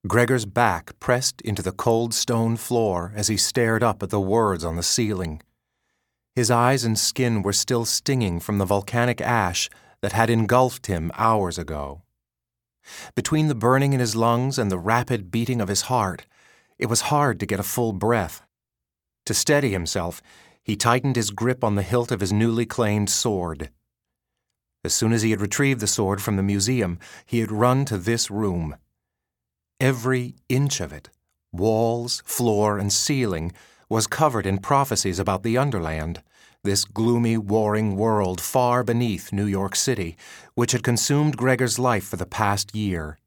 Gregor's back pressed into the cold stone floor as he stared up at the words on the ceiling. His eyes and skin were still stinging from the volcanic ash that had engulfed him hours ago. Between the burning in his lungs and the rapid beating of his heart, it was hard to get a full breath. To steady himself, he tightened his grip on the hilt of his newly claimed sword. As soon as he had retrieved the sword from the museum, he had run to this room. Every inch of it, walls, floor, and ceiling, was covered in prophecies about the Underland, this gloomy, warring world far beneath New York City, which had consumed Gregor's life for the past year.